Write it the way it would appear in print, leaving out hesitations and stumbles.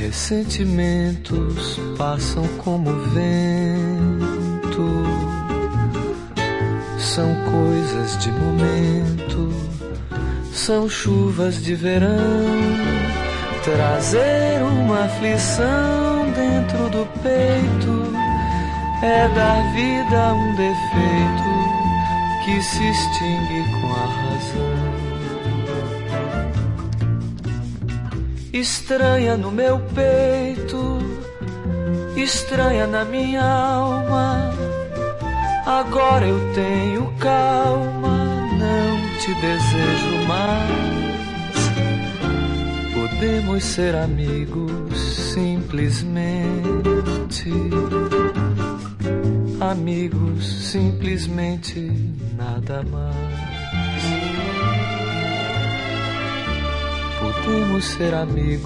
Ressentimentos passam como vento, são coisas de momento, são chuvas de verão. Trazer uma aflição dentro do peito é dar vida a um defeito que se extingue com a razão. Estranha no meu peito, estranha na minha alma. Agora eu tenho calma, não te desejo mais. Podemos ser amigos simplesmente, amigos simplesmente, nada mais. Podemos ser amigos